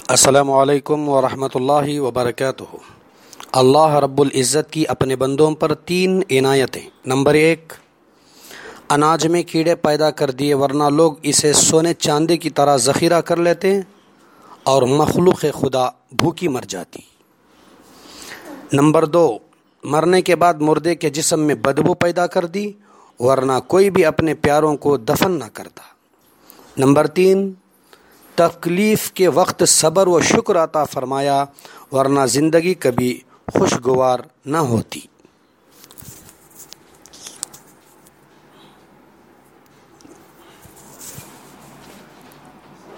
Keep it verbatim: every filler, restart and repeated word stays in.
अस्सलामु अलैकुम व रहमतुल्लाहि व बरकातुहू। अल्लाह रब्बुल इज़्ज़त की अपने बंदों पर तीन इनायतें। नंबर एक, अनाज में कीड़े पैदा कर दिए, वरना लोग इसे सोने चांदी की तरह ज़ख़ीरा कर लेते और मखलूक़ खुदा भूखी मर जाती। नंबर दो, मरने के बाद मुर्दे के जिस्म में बदबू पैदा कर दी, वरना कोई भी अपने प्यारों को दफन न करता। नंबर तीन, तकलीफ़ के वक्त सब्र व शुक्र अता फरमाया, वरना ज़िंदगी कभी खुशगवार न होती।